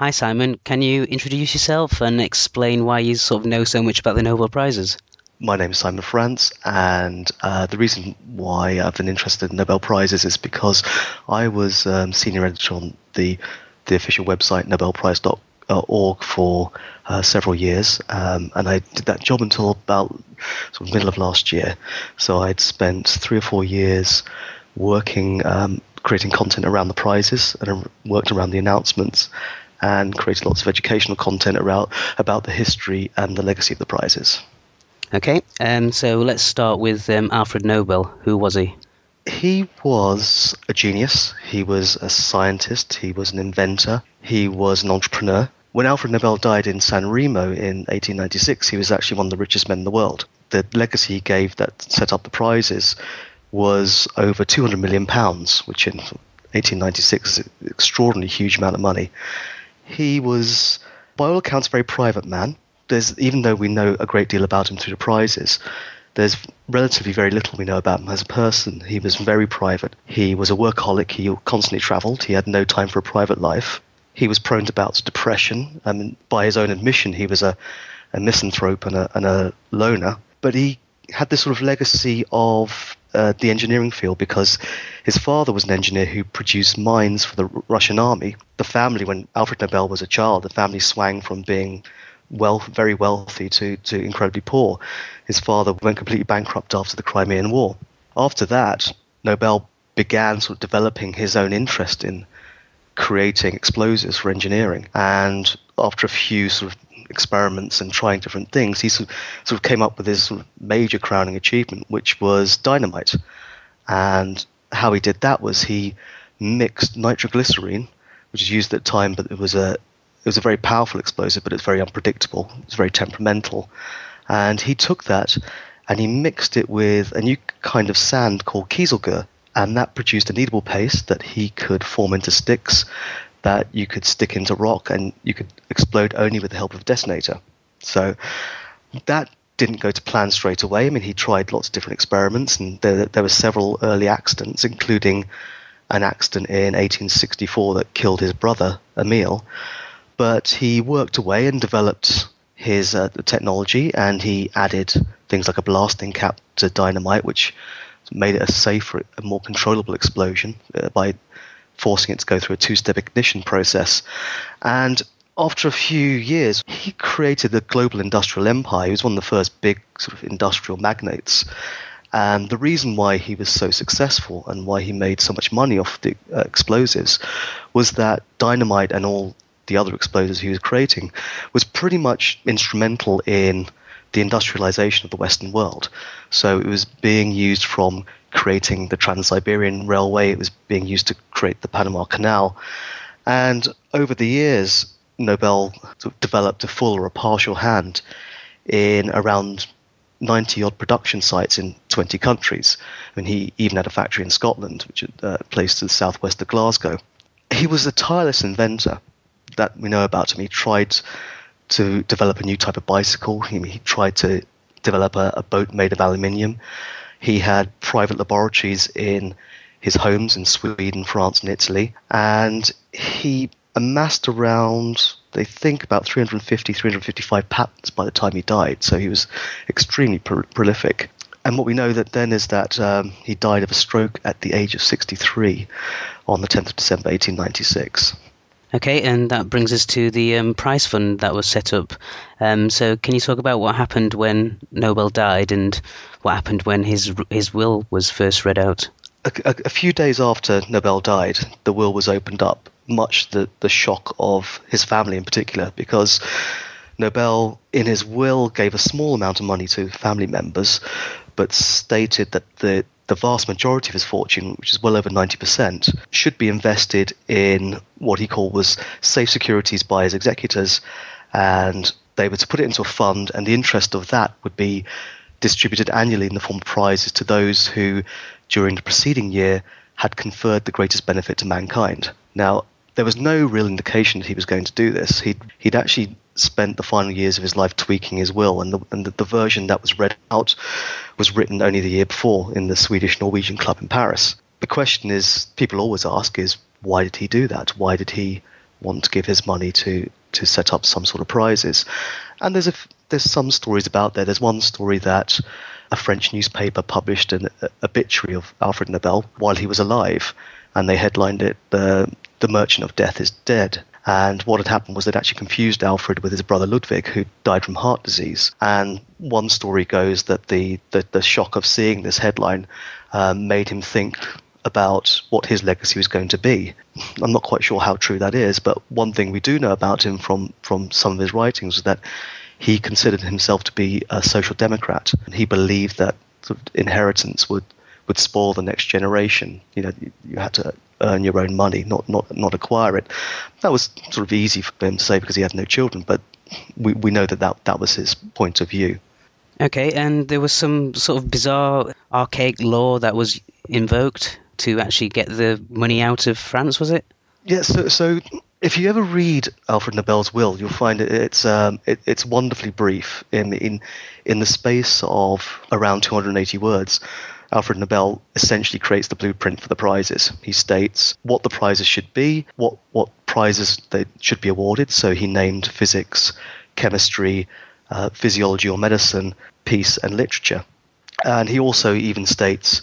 Hi Simon, can you introduce yourself and explain why you sort of know so much about the Nobel Prizes? My name is Simon Frantz, and the reason why I've been interested in Nobel Prizes is because I was senior editor on the official website nobelprize.org for several years, and I did that job until about sort of middle of last year. So I'd spent 3 or 4 years working, creating content around the prizes, and I worked around the announcements and created lots of educational content about the history and the legacy of the prizes. Okay, so let's start with Alfred Nobel. Who was he? He was a genius. He was a scientist. He was an inventor. He was an entrepreneur. When Alfred Nobel died in San Remo in 1896, he was actually one of the richest men in the world. The legacy he gave that set up the prizes was over £200 million, which in 1896 is an extraordinarily huge amount of money. He was, by all accounts, a very private man. Even though we know a great deal about him through the prizes, there's relatively very little we know about him as a person. He was very private. He was a workaholic. He constantly travelled. He had no time for a private life. He was prone to bouts of depression. By his own admission, he was a misanthrope and a loner. But he had this sort of legacy of the engineering field because his father was an engineer who produced mines for the Russian army. The family, when Alfred Nobel was a child, the family swang from being very wealthy to incredibly poor. His father went completely bankrupt after the Crimean War. After that, Nobel began sort of developing his own interest in creating explosives for engineering. And after a few sort of experiments and trying different things, he sort of came up with his sort of major crowning achievement, which was dynamite. And how he did that was he mixed nitroglycerine, which is used at the time, but it was a very powerful explosive, but it's very unpredictable. It's very temperamental. And he took that and he mixed it with a new kind of sand called kieselguhr, and that produced a kneadable paste that he could form into sticks that you could stick into rock and you could explode only with the help of a detonator. So that didn't go to plan straight away. I mean, he tried lots of different experiments, and there were several early accidents, including an accident in 1864 that killed his brother, Emil. But he worked away and developed his technology, and he added things like a blasting cap to dynamite, which made it a safer, a more controllable explosion by forcing it to go through a two-step ignition process. And after a few years, he created the global industrial empire. He was one of the first big sort of industrial magnates. And the reason why he was so successful and why he made so much money off the explosives was that dynamite and all the other explosives he was creating was pretty much instrumental in the industrialization of the Western world. So it was being used from creating the Trans-Siberian Railway, it was being used to create the Panama Canal. And over the years, Nobel sort of developed a full or a partial hand in around 90-odd production sites in 20 countries. I mean, he even had a factory in Scotland, which is placed to the southwest of Glasgow. He was a tireless inventor that we know about him. He tried to develop a new type of bicycle. He tried to develop a boat made of aluminium. He had private laboratories in his homes in Sweden, France, and Italy. And he amassed around, they think, about 355 patents by the time he died. So he was extremely prolific. And what we know that then is that he died of a stroke at the age of 63 on the 10th of December, 1896. Okay, and that brings us to the prize fund that was set up. So can you talk about what happened when Nobel died and what happened when his will was first read out? A few days after Nobel died, the will was opened up, much the shock of his family in particular, because Nobel, in his will, gave a small amount of money to family members, but stated that the vast majority of his fortune, which is well over 90%, should be invested in what he called was safe securities by his executors, and they were to put it into a fund, and the interest of that would be distributed annually in the form of prizes to those who, during the preceding year, had conferred the greatest benefit to mankind. Now, there was no real indication that he was going to do this. He'd actually spent the final years of his life tweaking his will, and the version that was read out was written only the year before in the Swedish-Norwegian club in Paris. The question is, people always ask, is why did he do that? Why did he want to give his money to set up some sort of prizes. And there's some stories about there. There's one story that a French newspaper published an obituary of Alfred Nobel while he was alive, and they headlined it, The Merchant of Death is Dead. And what had happened was they'd actually confused Alfred with his brother Ludwig, who died from heart disease. And one story goes that the shock of seeing this headline made him think about what his legacy was going to be. I'm not quite sure how true that is, but one thing we do know about him from some of his writings is that he considered himself to be a social democrat. He believed that sort of inheritance would spoil the next generation. You had to earn your own money, not acquire it. That was sort of easy for him to say because he had no children, but we know that was his point of view. Okay, and there was some sort of bizarre, archaic law that was invoked to actually get the money out of France, was it? Yeah, so if you ever read Alfred Nobel's will, you'll find it's wonderfully brief. In the space of around 280 words, Alfred Nobel essentially creates the blueprint for the prizes. He states what the prizes should be, what prizes they should be awarded. So he named physics, chemistry, physiology or medicine, peace and literature. And he also even states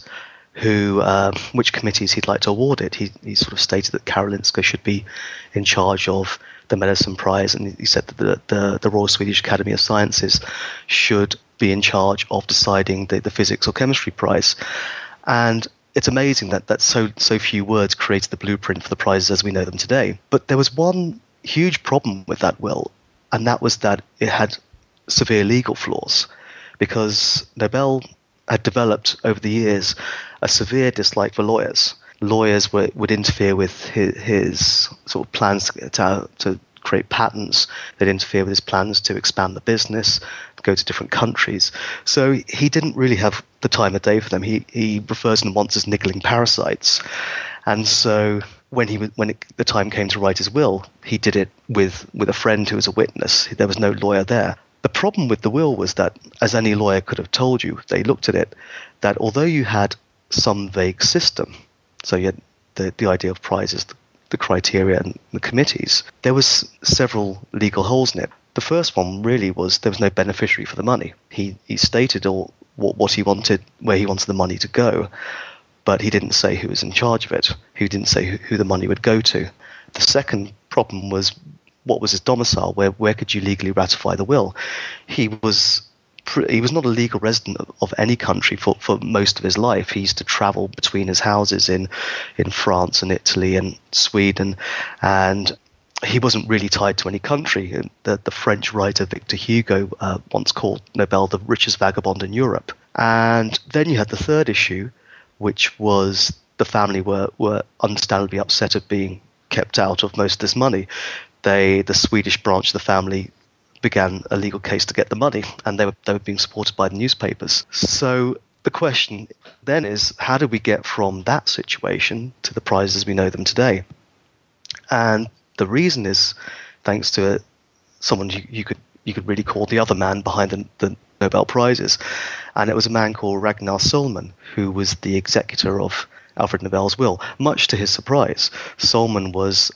which committees he'd like to award it. He sort of stated that Karolinska should be in charge of the medicine prize, and he said that the Royal Swedish Academy of Sciences should be in charge of deciding the physics or chemistry prize. And it's amazing that so few words created the blueprint for the prizes as we know them today. But there was one huge problem with that will, and that was that it had severe legal flaws, because Nobel had developed over the years a severe dislike for lawyers. Lawyers would interfere with his sort of plans to create patents. They'd interfere with his plans to expand the business, go to different countries. So he didn't really have the time of day for them. He refers to them once as niggling parasites. And so when the time came to write his will, he did it with a friend who was a witness. There was no lawyer there. The problem with the will was that, as any lawyer could have told you, they looked at it, that although you had some vague system, so you had the idea of prizes, the criteria and the committees, there was several legal holes in it. The first one really was there was no beneficiary for the money. He stated what he wanted, where he wanted the money to go, but he didn't say who was in charge of it. He didn't say who the money would go to. The second problem was, what was his domicile? Where could you legally ratify the will? He was not a legal resident of any country for most of his life. He used to travel between his houses in France and Italy and Sweden, and he wasn't really tied to any country. The French writer Victor Hugo once called Nobel the richest vagabond in Europe. And then you had the third issue, which was the family were understandably upset at being kept out of most of this money. The Swedish branch of the family began a legal case to get the money, and they were being supported by the newspapers. So the question then is, how do we get from that situation to the prizes as we know them today? And the reason is thanks to someone you could really call the other man behind the Nobel Prizes, and it was a man called Ragnar Sohlman, who was the executor of Alfred Nobel's will. Much to his surprise, Sohlman was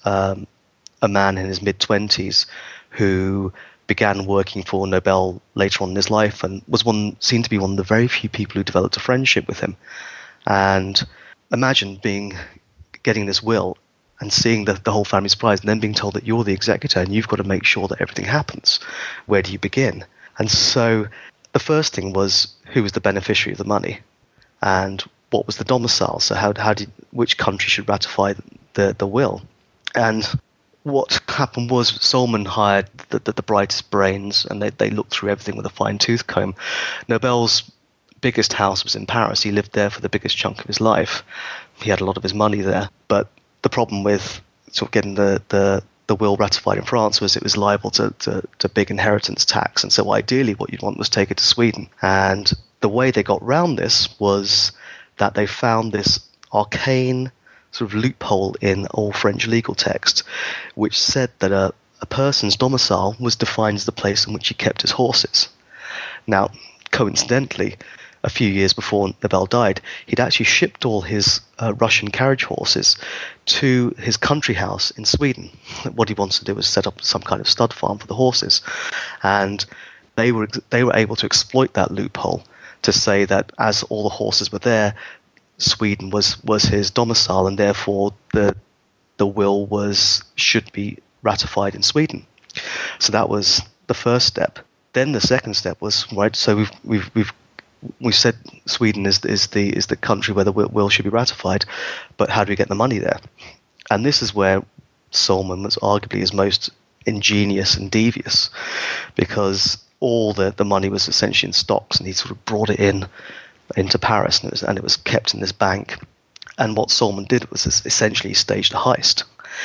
a man in his mid-20s who began working for Nobel later on in his life, and was seen to be one of the very few people who developed a friendship with him. And imagine getting this will and seeing the whole family surprised, and then being told that you're the executor and you've got to make sure that everything happens. Where do you begin? And so the first thing was, who was the beneficiary of the money, and what was the domicile? So which country should ratify the will? And what happened was Sohlman hired the brightest brains, and they looked through everything with a fine-tooth comb. Nobel's biggest house was in Paris. He lived there for the biggest chunk of his life. He had a lot of his money there. But the problem with sort of getting the will ratified in France was it was liable to big inheritance tax. And so ideally what you'd want was take it to Sweden. And the way they got round this was that they found this arcane sort of loophole in old French legal text, which said that a person's domicile was defined as the place in which he kept his horses. Now, coincidentally, a few years before Nobel died, he'd actually shipped all his Russian carriage horses to his country house in Sweden. What he wanted to do was set up some kind of stud farm for the horses, and they were able to exploit that loophole to say that as all the horses were there, Sweden was his domicile, and therefore the will should be ratified in Sweden. So that was the first step. Then the second step was, right, so we've said Sweden is the country where the will should be ratified, but how do we get the money there? And this is where Solman was arguably his most ingenious and devious, because all the money was essentially in stocks, and he sort of brought it into Paris, and it was kept in this bank. And what Solman did was essentially staged a heist.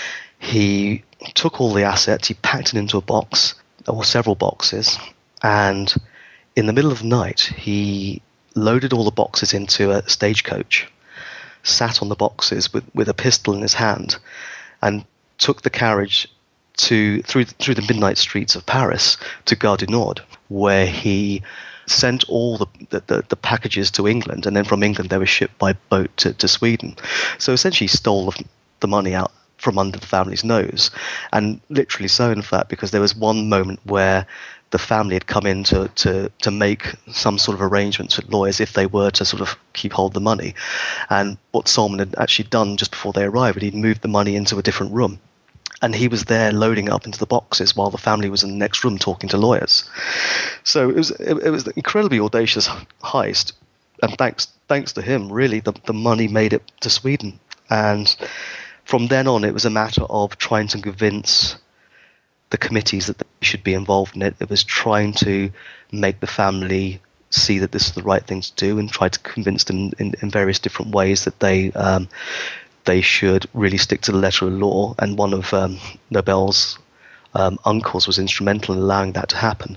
He took all the assets, he packed it into a box, or several boxes, and in the middle of the night, he loaded all the boxes into a stagecoach, sat on the boxes with a pistol in his hand, and took the carriage through the midnight streets of Paris to Gare du Nord, where he sent all the packages to England, and then from England they were shipped by boat to Sweden. So essentially he stole the money out from under the family's nose, and literally so, in fact, because there was one moment where the family had come in to make some sort of arrangements with lawyers if they were to sort of keep hold of the money. And what Solman had actually done just before they arrived, he'd moved the money into a different room. And he was there loading up into the boxes while the family was in the next room talking to lawyers. So it was an incredibly audacious heist. And thanks to him, really, the money made it to Sweden. And from then on, it was a matter of trying to convince the committees that they should be involved in it. It was trying to make the family see that this is the right thing to do, and try to convince them in various different ways that they should really stick to the letter of law. And one of Nobel's uncles was instrumental in allowing that to happen.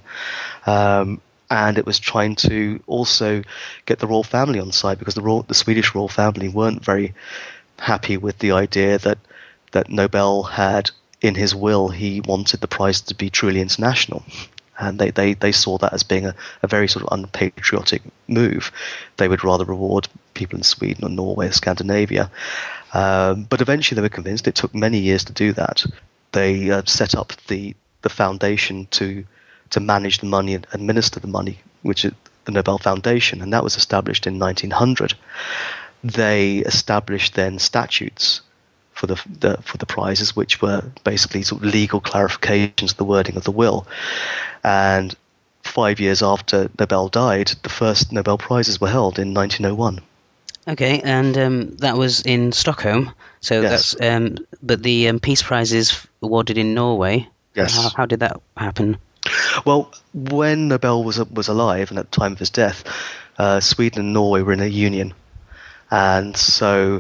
And it was trying to also get the royal family on side, because the Swedish royal family weren't very happy with the idea that Nobel had, in his will, he wanted the prize to be truly international. And they saw that as being a very sort of unpatriotic move. They would rather reward people in Sweden or Norway or Scandinavia. But eventually they were convinced. It took many years to do that. They set up the foundation to manage the money and administer the money, which is the Nobel Foundation, and that was established in 1900. They established then statutes for the prizes, which were basically sort of legal clarifications of the wording of the will. And 5 years after Nobel died, the first Nobel Prizes were held in 1901. Okay, and that was in Stockholm. So yes. That's but the Peace Prize is awarded in Norway. Yes. How did that happen? Well, when Nobel was alive, and at the time of his death, Sweden and Norway were in a union, and so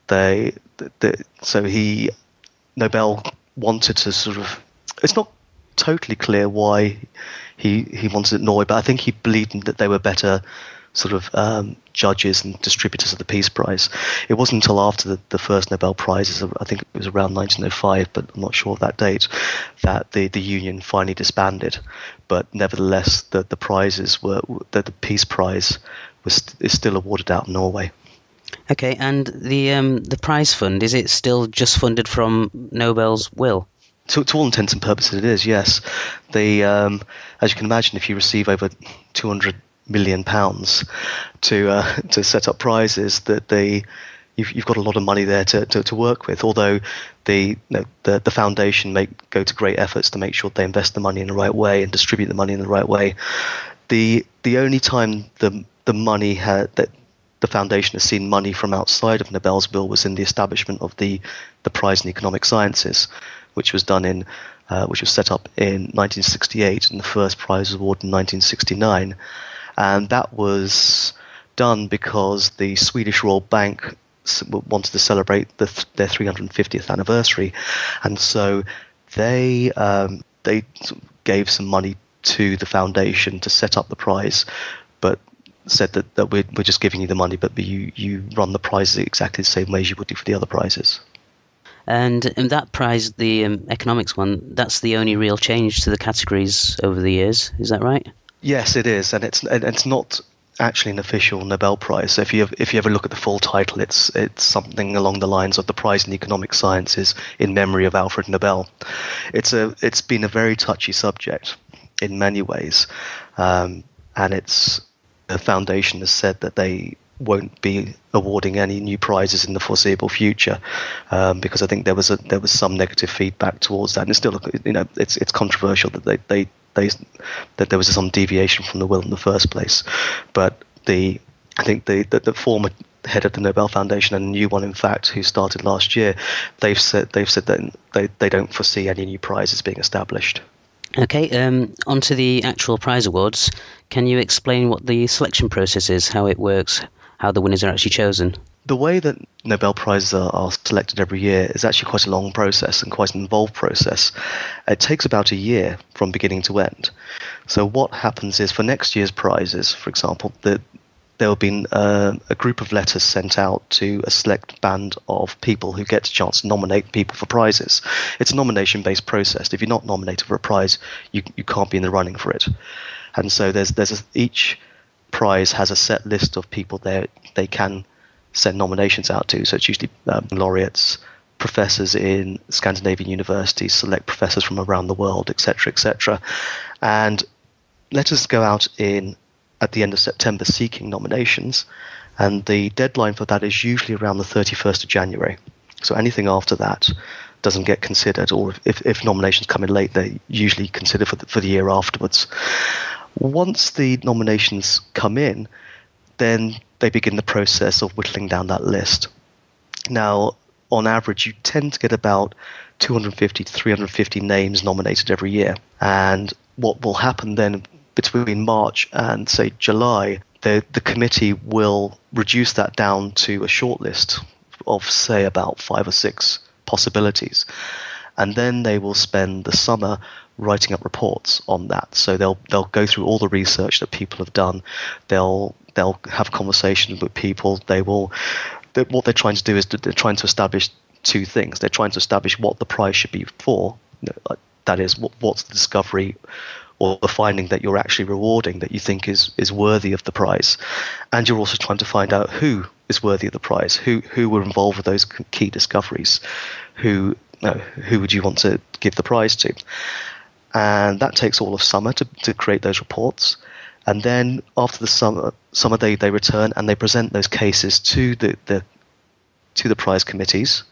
Nobel wanted to sort of. It's not totally clear why he wanted Norway, but I think he believed that they were better sort of judges and distributors of the Peace Prize. It wasn't until after the first Nobel Prizes, I think it was around 1905, but I'm not sure of that date, that the union finally disbanded. But nevertheless, the prizes were that the Peace Prize is still awarded out in Norway. Okay, and the prize fund, is it still just funded from Nobel's will? To all intents and purposes, it is, yes. As you can imagine, if you receive over £200 million to set up prizes, that you've got a lot of money there to work with. Although the foundation may go to great efforts to make sure they invest the money in the right way and distribute the money in the right way. The only time the money that the foundation has seen money from outside of Nobel's will was in the establishment of the prize in economic sciences, which was set up in 1968, and the first prize was awarded in 1969. And that was done because the Swedish Royal Bank wanted to celebrate their 350th anniversary, and so they gave some money to the foundation to set up the prize, but said that we're just giving you the money, but you run the prizes exactly the same way as you would do for the other prizes. And that prize, the economics one, that's the only real change to the categories over the years. Is that right? Yes, it is, and it's not actually an official Nobel Prize. So if you ever look at the full title, it's something along the lines of the Prize in Economic Sciences in memory of Alfred Nobel. It's been a very touchy subject in many ways, and the foundation has said that they won't be awarding any new prizes in the foreseeable future, because I think there was some negative feedback towards that, and it's still, it's controversial that that there was some deviation from the will in the first place. But I think the former head of the Nobel Foundation and a new one, in fact, who started last year, they've said that they don't foresee any new prizes being established. Okay, on to the actual prize awards. Can you explain what the selection process is, how it works, how the winners are actually chosen? The way that Nobel Prizes are selected every year is actually quite a long process and quite an involved process. It takes about a year from beginning to end. So what happens is, for next year's prizes, for example, there will be a group of letters sent out to a select band of people who get a chance to nominate people for prizes. It's a nomination-based process. If you're not nominated for a prize, you can't be in the running for it. And so each prize has a set list of people they can send nominations out to. So it's usually laureates, professors in Scandinavian universities, select professors from around the world, etc., etc. And letters go out at the end of September seeking nominations, and the deadline for that is usually around the 31st of January. So anything after that doesn't get considered, or if nominations come in late, they're usually considered for the year afterwards. Once the nominations come in, then they begin the process of whittling down that list. Now, on average, you tend to get about 250 to 350 names nominated every year. And what will happen then between March and, say, July, the committee will reduce that down to a shortlist of, say, about 5 or 6 possibilities. And then they will spend the summer writing up reports on that. So they'll go through all the research that people have done. They'll have conversations with people. What they're trying to do is they're trying to establish two things. They're trying to establish what the prize should be for. That is, what's the discovery or the finding that you're actually rewarding that you think is worthy of the prize. And you're also trying to find out who is worthy of the prize, who were involved with those key discoveries, who would you want to give the prize to. And that takes all of summer to create those reports. And then after the summer they return and they present those cases to the prize committees,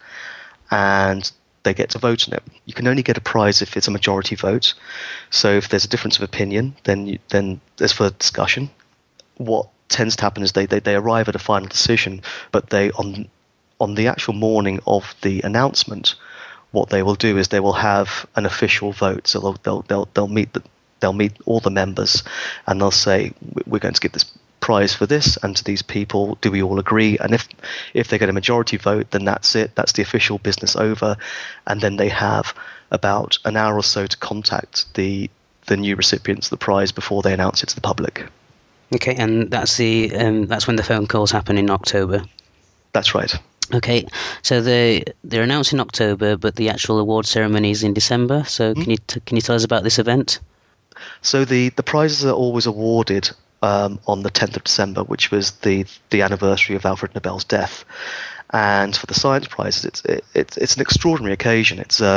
and they get to vote on it. You can only get a prize if it's a majority vote. So if there's a difference of opinion, then there's further discussion. What tends to happen is they arrive at a final decision, but they on the actual morning of the announcement, what they will do is they will have an official vote. So they'll meet all the members, and they'll say, we're going to give this prize for this and to these people. Do we all agree? And if they get a majority vote, then that's it. That's the official business over. And then they have about an hour or so to contact the new recipients of the prize before they announce it to the public. Okay, and that's when the phone calls happen in October. That's right. Okay, so they're announced in October, but the actual award ceremony is in December. So can you tell us about this event? So the prizes are always awarded on the 10th of December, which was the anniversary of Alfred Nobel's death. And for the science prizes, it's an extraordinary occasion.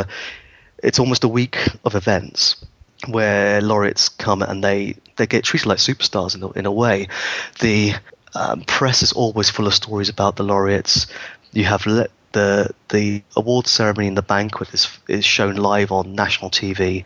It's almost a week of events where laureates come and they get treated like superstars in a way. The press is always full of stories about the laureates. You have the award ceremony and the banquet is shown live on national TV,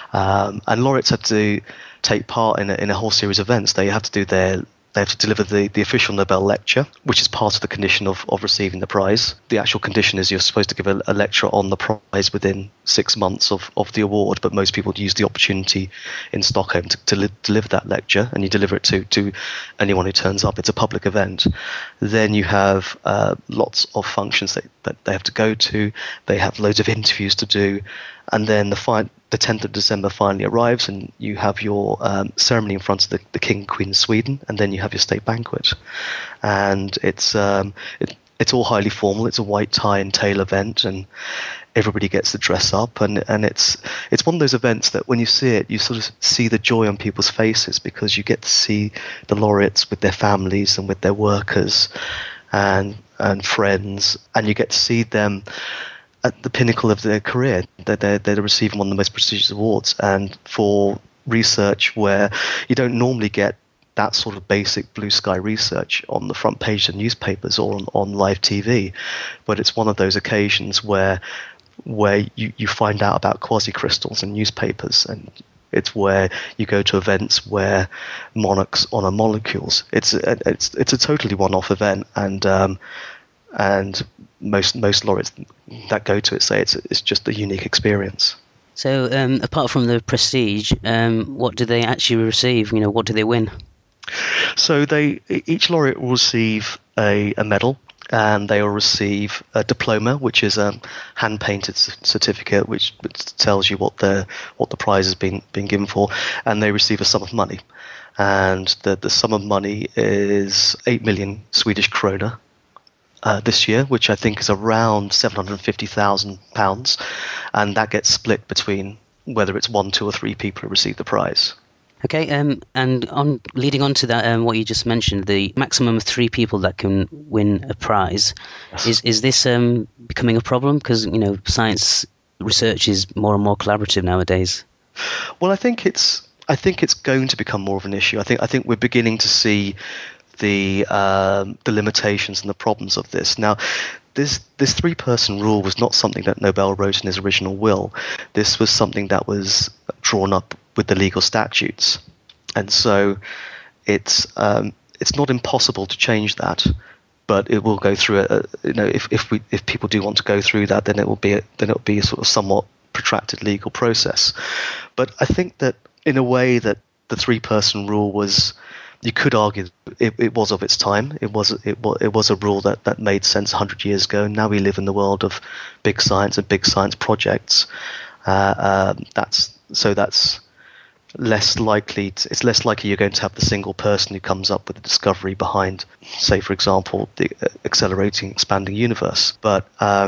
and laureates have to take part in a whole series of events. They have to deliver the official Nobel lecture, which is part of the condition of receiving the prize. The actual condition is you're supposed to give a lecture on the prize within 6 months of the award, but most people use the opportunity in Stockholm to deliver that lecture, and you deliver it to anyone who turns up. It's a public event. Then you have lots of functions that they have to go to. They have loads of interviews to do, and then the 10th of December finally arrives, and you have your ceremony in front of the King and Queen of Sweden, and then you have your state banquet. And it's It's all highly formal. It's a white tie and tail event, and everybody gets to dress up. And it's one of those events that when you see it, you sort of see the joy on people's faces, because you get to see the laureates with their families and with their workers and friends, and you get to see them at the pinnacle of their career. They're receiving one of the most prestigious awards, and for research where you don't normally get that sort of basic blue sky research on the front page of newspapers or on live TV, but it's one of those occasions where you find out about quasi-crystals in newspapers, and it's where you go to events where monarchs honor molecules. It's a totally one-off event, and most laureates that go to it say it's just a unique experience. So apart from the prestige, what do they actually receive? What do they win? So each laureate will receive a medal, and they will receive a diploma, which is a hand-painted certificate, which tells you what the prize has been given for, and they receive a sum of money, and the sum of money is 8 million Swedish krona this year, which I think is around £750,000, and that gets split between whether it's 1, 2, or 3 people who receive the prize. Okay, and leading on to that, what you just mentioned, the maximum of 3 people that can win a prize, yes. Is this becoming a problem? Because science research is more and more collaborative nowadays. Well, I think it's going to become more of an issue. I think we're beginning to see the limitations and the problems of this. Now, this 3-person rule was not something that Nobel wrote in his original will. This was something that was drawn up with the legal statutes, and so it's not impossible to change that, but it will go through if people do want to go through that, then it will be a sort of somewhat protracted legal process. But I think that in a way that the 3-person rule was, you could argue it was of its time. It was a rule that made sense 100 years ago. Now we live in the world of big science and big science projects. That's less likely. It's less likely you're going to have the single person who comes up with the discovery behind, say, for example, the accelerating, expanding universe. But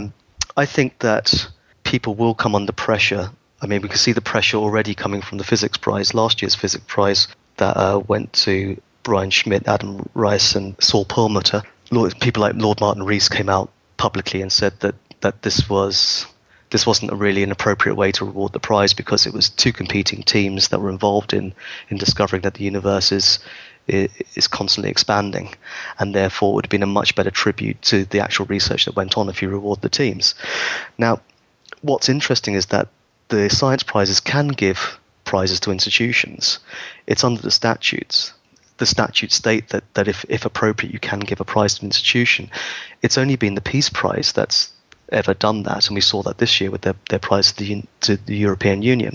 I think that people will come under pressure. I mean, we can see the pressure already coming from the physics prize. Last year's physics prize that went to Brian Schmidt, Adam Rice, and Saul Perlmutter. People like Lord Martin Rees came out publicly and said that this wasn't really an appropriate way to reward the prize, because it was 2 competing teams that were involved in discovering that the universe is constantly expanding, and therefore it would have been a much better tribute to the actual research that went on if you reward the teams. Now, what's interesting is that the science prizes can give prizes to institutions. It's under the statutes. The statutes state that if appropriate, you can give a prize to an institution. It's only been the Peace Prize that's ever done that, and we saw that this year with their prize to the European Union.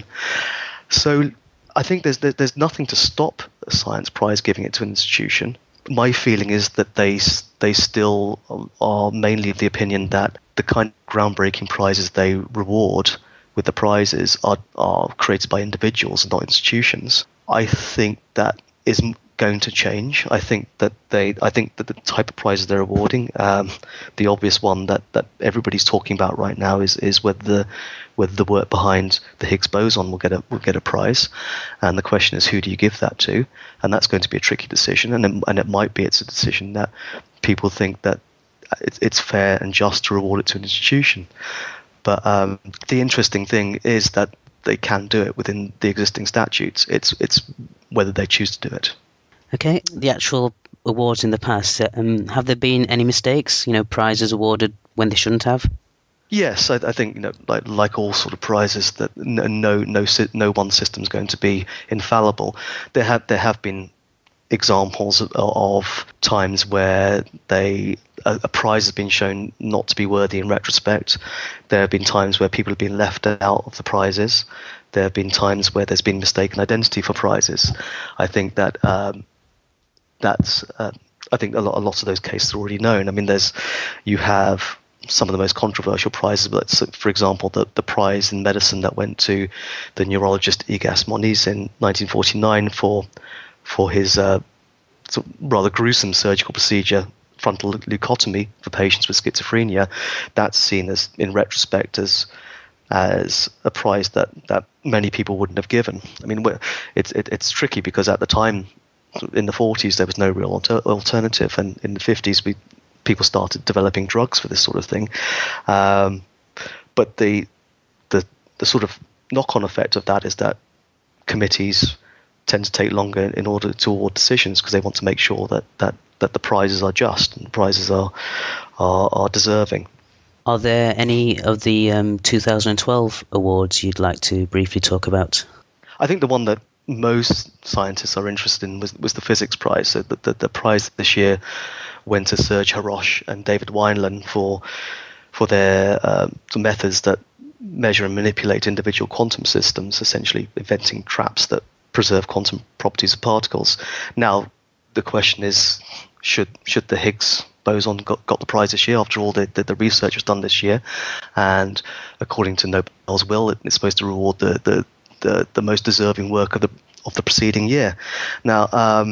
So I think there's nothing to stop a science prize giving it to an institution. My feeling is that they still are mainly of the opinion that the kind of groundbreaking prizes they reward with the prizes are created by individuals and not institutions. I think that is going to change. I think that the type of prizes they're awarding, the obvious one that everybody's talking about right now is whether the work behind the Higgs boson will get a prize, and the question is, who do you give that to? And that's going to be a tricky decision, and it might be it's a decision that people think that it's fair and just to reward it to an institution. But the interesting thing is that they can do it within the existing statutes. It's whether they choose to do it. Okay, the actual awards in the past, have there been any mistakes? Prizes awarded when they shouldn't have? Yes, I think like all sort of prizes, that no one system is going to be infallible. There have been examples of times where a prize has been shown not to be worthy in retrospect. There have been times where people have been left out of the prizes. There have been times where there's been mistaken identity for prizes. I think that I think a lot of those cases are already known. I mean, you have some of the most controversial prizes, but for example, the prize in medicine that went to the neurologist Igas Moniz in 1949 for his rather gruesome surgical procedure frontal leucotomy for patients with schizophrenia, that's seen as, in retrospect, as a prize that many people wouldn't have given. I mean, it's tricky because at the time, in the 40s, there was no real alternative, and in the 50s, people started developing drugs for this sort of thing. But the sort of knock-on effect of that is that committees tend to take longer in order to award decisions because they want to make sure that the prizes are just and the prizes are deserving. Are there any of the 2012 awards you'd like to briefly talk about? I think the one that most scientists are interested in was the physics prize. So the prize this year went to Serge Haroche and David Wineland for their methods that measure and manipulate individual quantum systems, essentially inventing traps that preserve quantum properties of particles. Now, the question is, should the Higgs boson got the prize this year? After all, the research was done this year, and according to Nobel's will, it's supposed to reward the most deserving work of the preceding year. Now,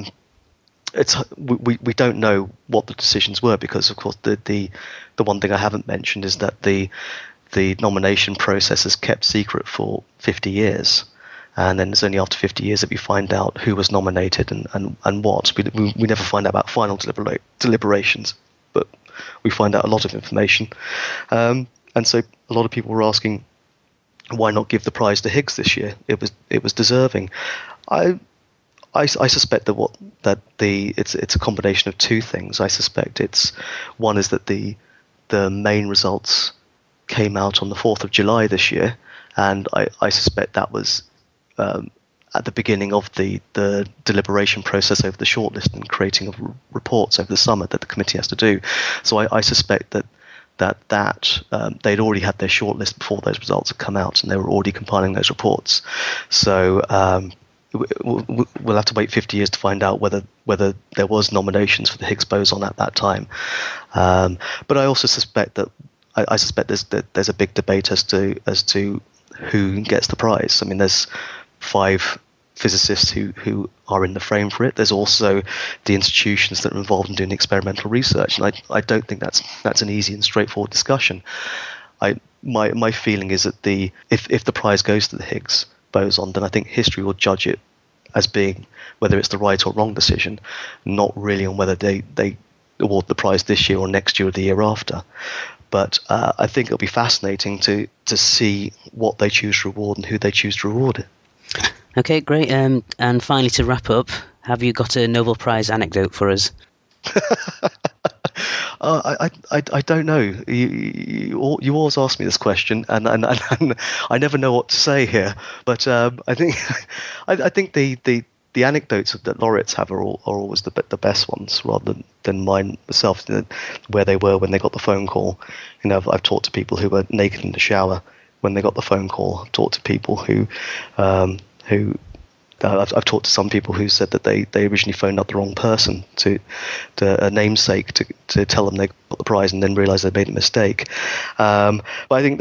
we don't know what the decisions were because, of course, the one thing I haven't mentioned is that the nomination process is kept secret for 50 years. And then it's only after 50 years that we find out who was nominated and what. We never find out about final deliberations, but we find out a lot of information. And so a lot of people were asking, why not give the prize to Higgs this year? It was deserving. I suspect that it's a combination of two things. I suspect one is that the main results came out on the 4th of July this year, and I suspect that was at the beginning of the deliberation process over the shortlist and creating of reports over the summer that the committee has to do. So I suspect that they'd already had their shortlist before those results had come out, and they were already compiling those reports. So we'll have to wait 50 years to find out whether there was nominations for the Higgs boson at that time. But I also suspect that I suspect there's a big debate as to who gets the prize. I mean, there's 5 physicists who are in the frame for it. There's also the institutions that are involved in doing experimental research, and I don't think that's an easy and straightforward discussion. My feeling is that if the prize goes to the Higgs boson, then I think history will judge it as being whether it's the right or wrong decision, not really on whether they award the prize this year or next year or the year after. But I think it'll be fascinating to see what they choose to reward and who they choose to reward it. Okay, great. And finally, to wrap up, have you got a Nobel Prize anecdote for us? I don't know. You always ask me this question, and I never know what to say here. But I think the anecdotes that laureates have are always the best ones, rather than mine myself. Where they were when they got the phone call. You know, I've talked to people who were naked in the shower when they got the phone call. I've talked to people who I've talked to some people who said that they originally phoned up the wrong person to a namesake to tell them they got the prize and then realised they made a mistake. But I think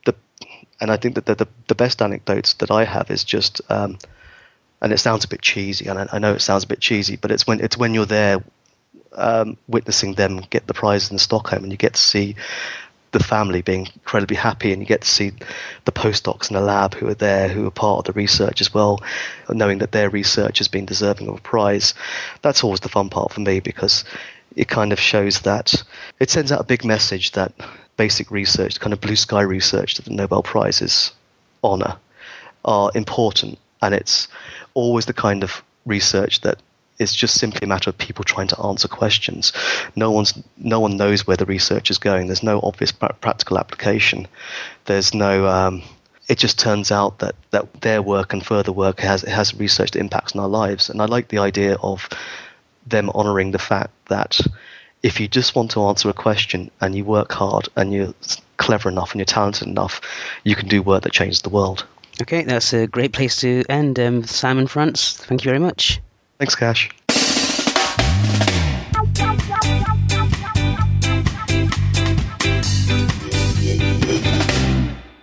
the best anecdotes that I have is just, and it sounds a bit cheesy, and I know it sounds a bit cheesy, but it's when you're there witnessing them get the prize in Stockholm, and you get to see the family being incredibly happy, and you get to see the postdocs in the lab who are there, who are part of the research as well, knowing that their research has been deserving of a prize. That's always the fun part for me, because it kind of shows that it sends out a big message that basic research, kind of blue sky research that the Nobel Prizes honour, are important, and it's always the kind of research that it's just simply a matter of people trying to answer questions. No one knows where the research is going. There's no obvious practical application. There's no. It just turns out that their work and further work has research that impacts on our lives. And I like the idea of them honouring the fact that if you just want to answer a question and you work hard and you're clever enough and you're talented enough, you can do work that changes the world. Okay, that's a great place to end. Simon France, thank you very much. Thanks, Cash.